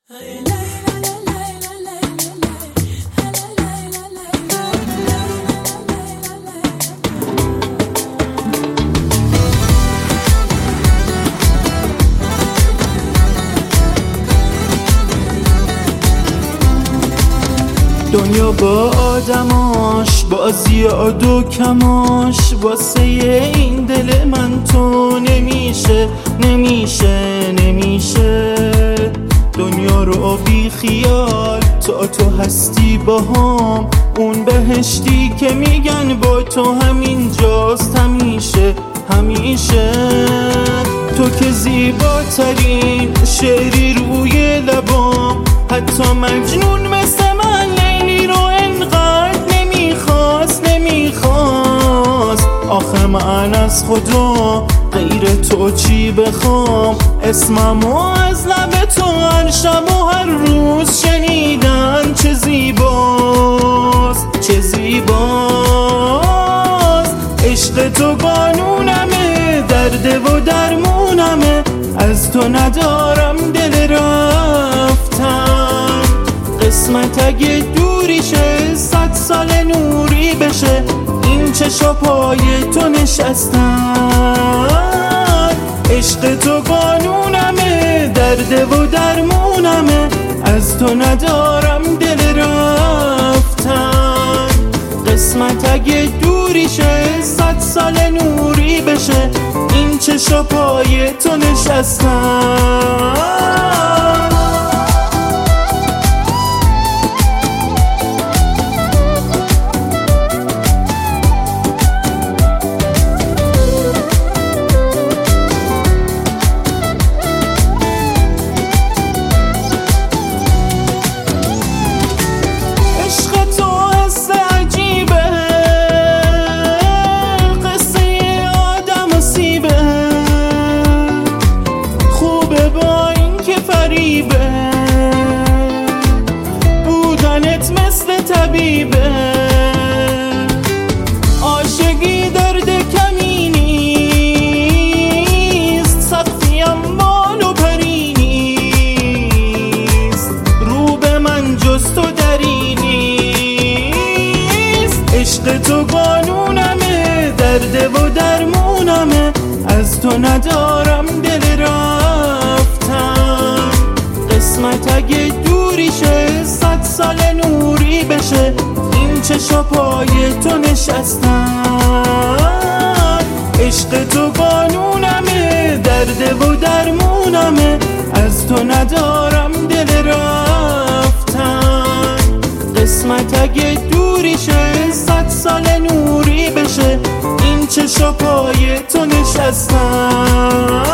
دنیا با آدماش، با زیاد و کماش، واسه این دل من تو نمیشه دنیا رو بی خیال تو هستی با هم، اون بهشتی که میگن با تو همینجاست همیشه تو که زیباترین شعری روی لبام، حتی مجنون مثل من لیلی رو انقدر نمیخواست. آخه من از خدا غیر تو چی بخوام؟ اسممو از لب تو هر شب و هر روز شنیدن چه زیباست عشق تو قانونمه، درد و درمونمه، از تو ندارم دل رفتن. قسمت اگه دوری شه 100 سال نوری بشه، این چشا پای تو نشستن. عشق تو قانونمه، درد و درمونمه، از تو ندارم دل رفتن. قسمت اگه دوری شه 100 سال نوری بشه، این چشا پای تو نشستن. بودنت مثل طبیبه، عاشقی درد کمی نیست، سختیم بال و پری نیست، رو به من جز تو دری نیست. عشق تو قانونمه، درد و درمونمه، از تو ندارم دل رفتن. قسمت اگه دوری شه 100 سال نوری بشه، این چشا پای تو نشستن. عشق تو قانونمه، درد و درمونمه، از تو ندارم دل رفتن. قسمت اگه دوری شه 100 سال نوری بشه، این چشا پای تو نشستن.